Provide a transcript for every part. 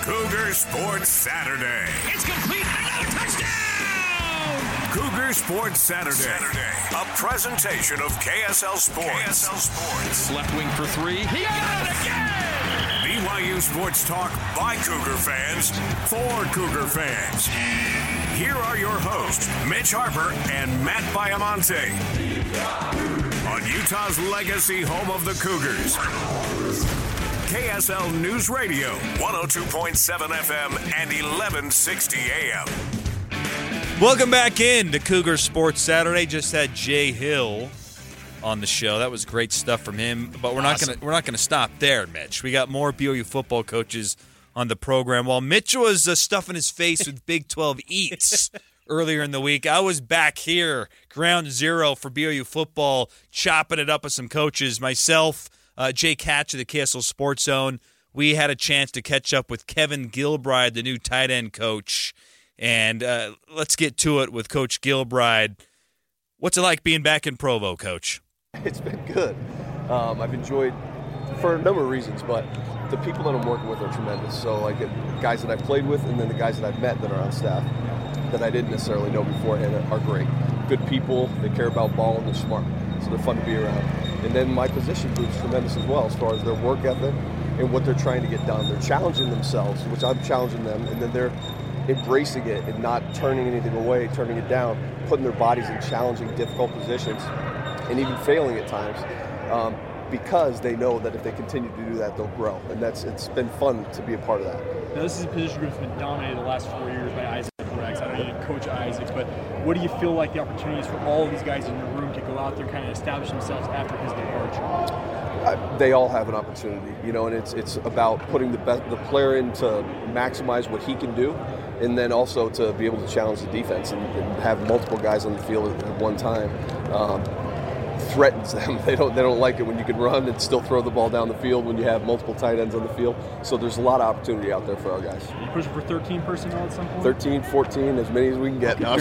Cougar Sports Saturday. It's complete. Another touchdown! Cougar Sports Saturday. A presentation of KSL Sports. Left wing for three. He got it again! BYU Sports Talk by Cougar fans for Cougar fans. Here are your hosts, Mitch Harper and Matt Baiamonte. On Utah's legacy home of the Cougars. KSL News Radio, 102.7 FM and 1160 AM. Welcome back in to Cougar Sports Saturday. Just had Jay Hill on the show. That was great stuff from him. But we're not gonna stop there, Mitch. We got more BYU football coaches on the program. While Mitch was stuffing his face with Big 12 eats earlier in the week, I was back here, ground zero for BYU football, chopping it up with some coaches. Myself, Jake Hatch of the KSL Sports Zone. We had a chance to catch up with Kevin Gilbride, the new tight end coach. And let's get to it with Coach Gilbride. What's it like being back in Provo, Coach? It's been good. I've enjoyed for a number of reasons, but the people that I'm working with are tremendous. So, like, guys that I've played with and then the guys that I've met that are on staff that I didn't necessarily know beforehand are great. Good people. They care about ball and they're smart. So they're fun to be around. And then my position group's tremendous as well as far as their work ethic and what they're trying to get done. They're challenging themselves, which I'm challenging them, and then they're embracing it and not turning anything away, turning it down, putting their bodies in challenging, difficult positions, and even failing at times because they know that if they continue to do that, they'll grow. And it's been fun to be a part of that. Now, this is a position group that's been dominated the last 4 years by Isaac Rex. I don't know you didn't coach Isaac, but what do you feel like the opportunities for all of these guys in the room to go out there and kind of establish themselves after his departure? They all have an opportunity, and it's about putting the player in to maximize what he can do, and then also to be able to challenge the defense and have multiple guys on the field at one time. Threatens them. They don't like it when you can run and still throw the ball down the field when you have multiple tight ends on the field. So there's a lot of opportunity out there for our guys. Are you pushing for 13 personnel at some point? 13, 14, as many as we can get. No,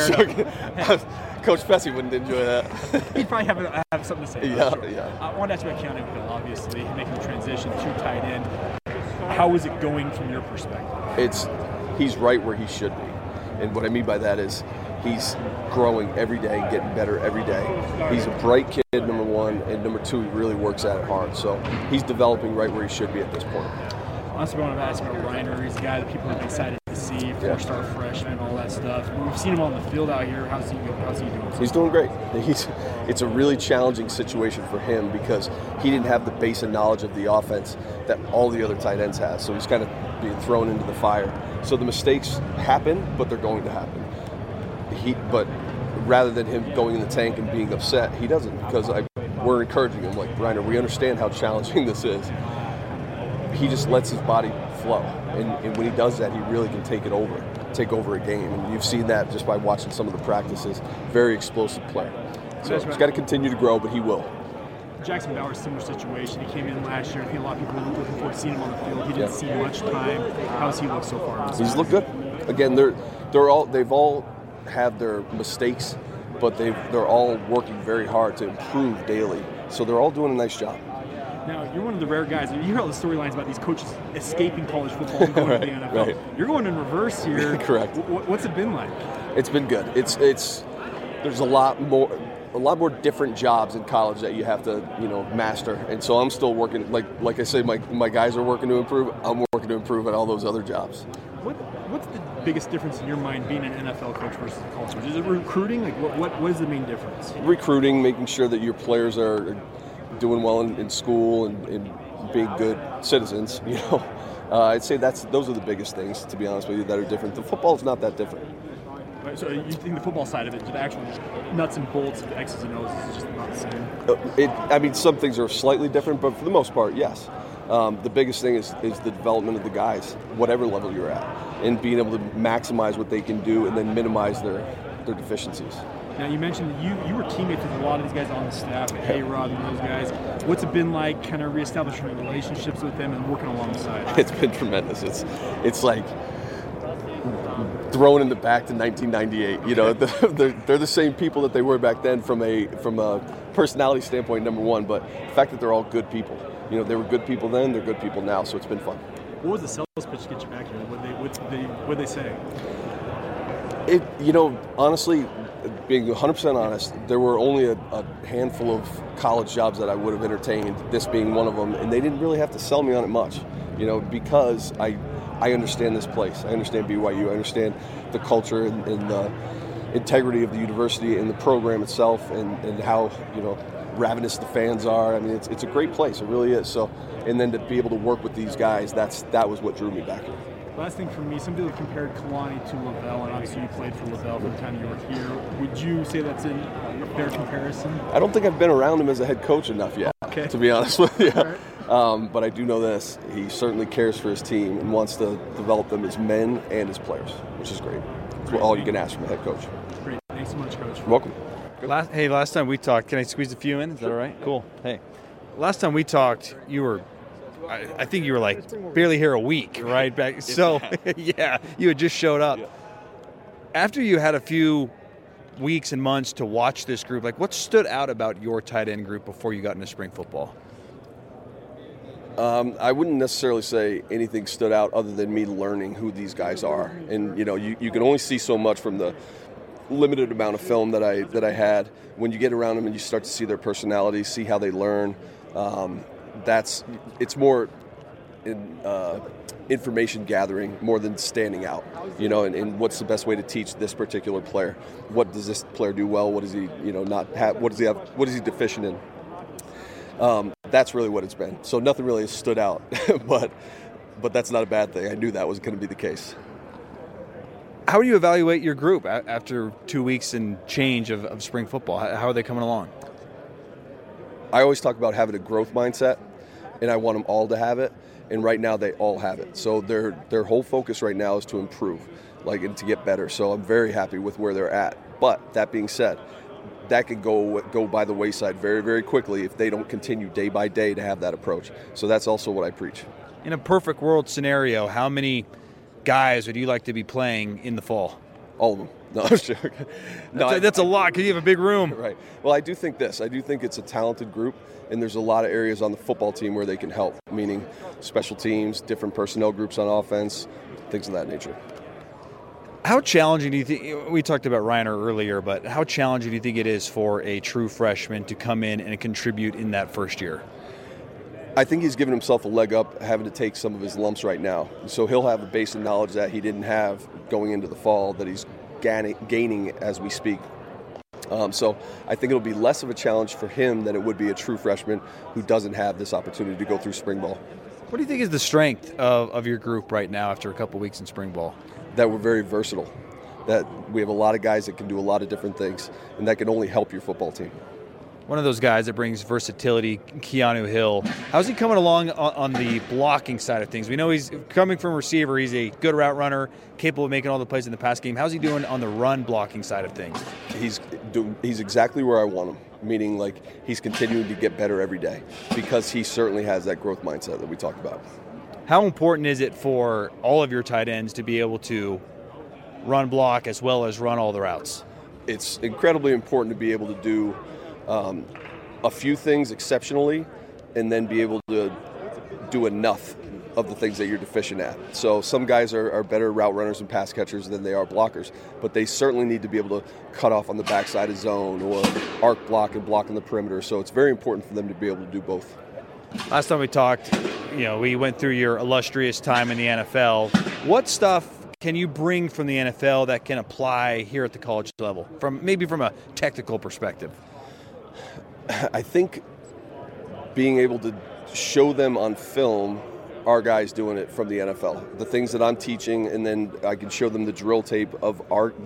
Coach Fessy wouldn't enjoy that. He'd probably have something to say. Yeah. I wanted to ask about Keanu Hill, obviously, making the transition to tight end. How is it going from your perspective? He's right where he should be. And what I mean by that is he's growing every day, getting better every day. He's a bright kid, number one, and number two, he really works at it hard. So he's developing right where he should be at this point. I also want to ask about Reiner. He's a guy that people have been excited to see, four-star freshman, all that stuff. We've seen him on the field out here. How's he doing? He's doing great. It's a really challenging situation for him because he didn't have the base and knowledge of the offense that all the other tight ends have. So he's kind of being thrown into the fire. So the mistakes happen, but they're going to happen. But rather than him going in the tank and being upset, he doesn't, because we're encouraging him, like, Reiner, we understand how challenging this is. He just lets his body flow, and when he does that, he really can take over a game, and you've seen that just by watching some of the practices. Very explosive player. So he's got to continue to grow, but he will. Jackson Bauer, similar situation. He came in last year. I think a lot of people were looking forward to seeing him on the field. He didn't see much time. How's he look so far? He's looked good. Again, they've all have their mistakes, but they're all working very hard to improve daily. So they're all doing a nice job. Now, you're one of the rare guys. You hear all the storylines about these coaches escaping college football and going to the NFL. Right. You're going in reverse here. Correct. What's it been like? It's been good. There's a lot more different jobs in college that you have to, master. And so I'm still working, like I say, my guys are working to improve. I'm working to improve at all those other jobs. What's the biggest difference in your mind being an NFL coach versus a college coach? Is it recruiting? Like, what is the main difference? Recruiting, making sure that your players are doing well in school and being good citizens. I'd say those are the biggest things, to be honest with you, that are different. The football's not that different. Right, so you think the football side of it, the actual just nuts and bolts of the X's and O's is just not the same? Some things are slightly different, but for the most part, yes. The biggest thing is the development of the guys, whatever level you're at, and being able to maximize what they can do and then minimize their deficiencies. Now, you mentioned that you were teammates with a lot of these guys on the staff, A-Rod and those guys. What's it been like kind of reestablishing relationships with them and working alongside? It's been tremendous. It's like thrown in the back to 1998. They're the same people that they were back then from a personality standpoint, number one, but the fact that they're all good people. They were good people then, they're good people now, so it's been fun. What was the sales pitch to get you back here? What they say? Honestly, being 100% honest, there were only a handful of college jobs that I would have entertained, this being one of them, and they didn't really have to sell me on it much, because I understand this place. I understand BYU. I understand the culture and the integrity of the university and the program itself and how, ravenous the fans are. I mean, it's a great place. It really is. So, and then to be able to work with these guys, that was what drew me back here. Last thing for me, some people compared Kalani to Lavelle, and obviously you played for Lavelle for the time you were here. Would you say that's a fair comparison? I don't think I've been around him as a head coach enough yet, to be honest with you. Right. But I do know this. He certainly cares for his team and wants to develop them as men and as players, which is great. That's all you can ask from a head coach. Great. Thanks so much, Coach. You're welcome. Last time we talked, can I squeeze a few in? Is that all right? Cool. Hey, last time we talked, you were, I think you were like barely here a week, right? Back. So, yeah, you had just showed up. Yeah. After you had a few weeks and months to watch this group, like what stood out about your tight end group before you got into spring football? I wouldn't necessarily say anything stood out other than me learning who these guys are. And, you can only see so much from the limited amount of film that I had. When you get around them and you start to see their personalities, see how they learn, it's more information gathering more than standing out, and what's the best way to teach this particular player? What does this player do well? What does he, not have? What does he have? What is he deficient in? That's really what it's been. So nothing really has stood out, but that's not a bad thing. I knew that was going to be the case. How do you evaluate your group after 2 weeks and change of spring football? How are they coming along? I always talk about having a growth mindset, and I want them all to have it. And right now, they all have it. So their whole focus right now is to improve, and to get better. So I'm very happy with where they're at. But that being said, that could go by the wayside very, very quickly if they don't continue day by day to have that approach. So that's also what I preach. In a perfect world scenario, how many guys would you like to be playing in the fall? All of them. No, I'm joking. That's a lot because you have a big room. Right. Well, I do think this. I do think it's a talented group, and there's a lot of areas on the football team where they can help, meaning special teams, different personnel groups on offense, things of that nature. How challenging do you think, we talked about Reiner earlier, but how challenging do you think it is for a true freshman to come in and contribute in that first year? I think he's given himself a leg up having to take some of his lumps right now. So he'll have a base of knowledge that he didn't have going into the fall that he's gaining as we speak. So I think it'll be less of a challenge for him than it would be a true freshman who doesn't have this opportunity to go through spring ball. What do you think is the strength of your group right now after a couple weeks in spring ball? That we're very versatile, that we have a lot of guys that can do a lot of different things, and that can only help your football team. One of those guys that brings versatility, Keanu Hill. How's he coming along on the blocking side of things? We know he's coming from receiver. He's a good route runner, capable of making all the plays in the pass game. How's he doing on the run blocking side of things? He's exactly where I want him, meaning he's continuing to get better every day because he certainly has that growth mindset that we talked about. How important is it for all of your tight ends to be able to run block as well as run all the routes? It's incredibly important to be able to do a few things exceptionally and then be able to do enough of the things that you're deficient at. So some guys are better route runners and pass catchers than they are blockers, but they certainly need to be able to cut off on the backside of zone or arc block and block on the perimeter. So it's very important for them to be able to do both. Last time we talked, we went through your illustrious time in the NFL. What stuff can you bring from the NFL that can apply here at the college level, from a technical perspective? I think being able to show them on film our guys doing it from the NFL, the things that I'm teaching, and then I can show them the drill tape of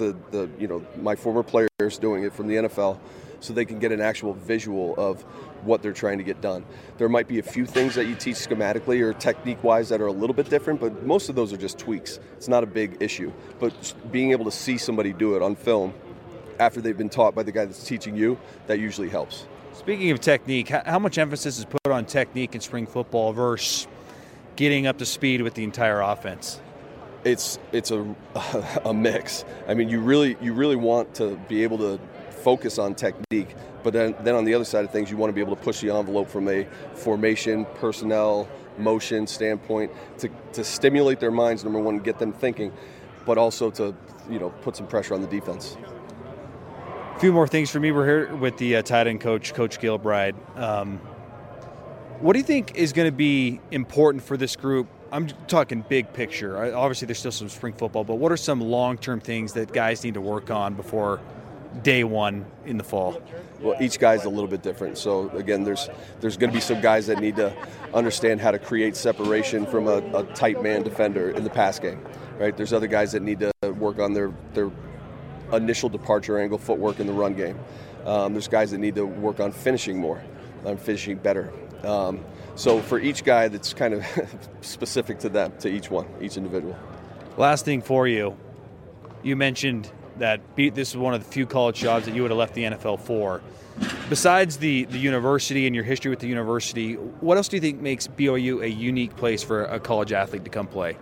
my former players doing it from the NFL, so they can get an actual visual of what they're trying to get done. There might be a few things that you teach schematically or technique-wise that are a little bit different, but most of those are just tweaks. It's not a big issue. But being able to see somebody do it on film after they've been taught by the guy that's teaching you, that usually helps. Speaking of technique, how much emphasis is put on technique in spring football versus getting up to speed with the entire offense? It's a mix. I mean, you really want to be able to focus on technique, but then on the other side of things, you want to be able to push the envelope from a formation, personnel, motion standpoint to stimulate their minds, number one, get them thinking, but also to put some pressure on the defense. A few more things for me. We're here with the tight end coach, Coach Gilbride. What do you think is going to be important for this group? I'm talking big picture. Obviously, there's still some spring football, but what are some long-term things that guys need to work on before day one in the fall? Well, each guy's a little bit different. So, again, there's going to be some guys that need to understand how to create separation from a tight man defender in the pass game, right? There's other guys that need to work on their initial departure angle footwork in the run game. There's guys that need to work on finishing more, on finishing better. So for each guy, that's kind of specific to them, to each individual. Last thing for you, you mentioned that this is one of the few college jobs that you would have left the NFL for. Besides the university and your history with the university, what else do you think makes BYU a unique place for a college athlete to come play?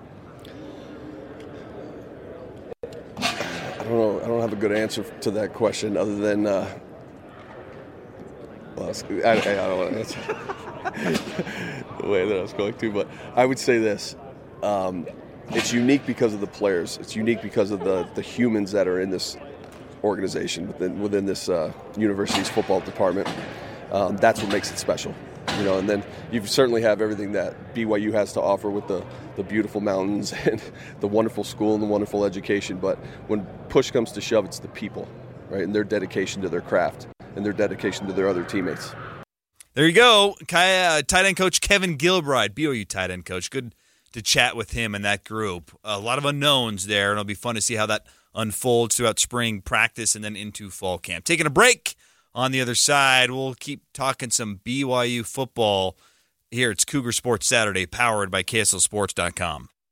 I don't know. I don't have a good answer to that question other than I don't want to answer the way that I was going to, but I would say this. It's unique because of the players. It's unique because of the humans that are in this organization, within this university's football department. That's what makes it special. And then you certainly have everything that BYU has to offer with the beautiful mountains and the wonderful school and the wonderful education. But when push comes to shove, it's the people, right? And their dedication to their craft and their dedication to their other teammates. There you go. Tight end coach Kevin Gilbride, BYU tight end coach. Good to chat with him and that group. A lot of unknowns there, and it'll be fun to see how that unfolds throughout spring practice and then into fall camp. Taking a break. On the other side, we'll keep talking some BYU football here. It's Cougar Sports Saturday, powered by KSLSports.com.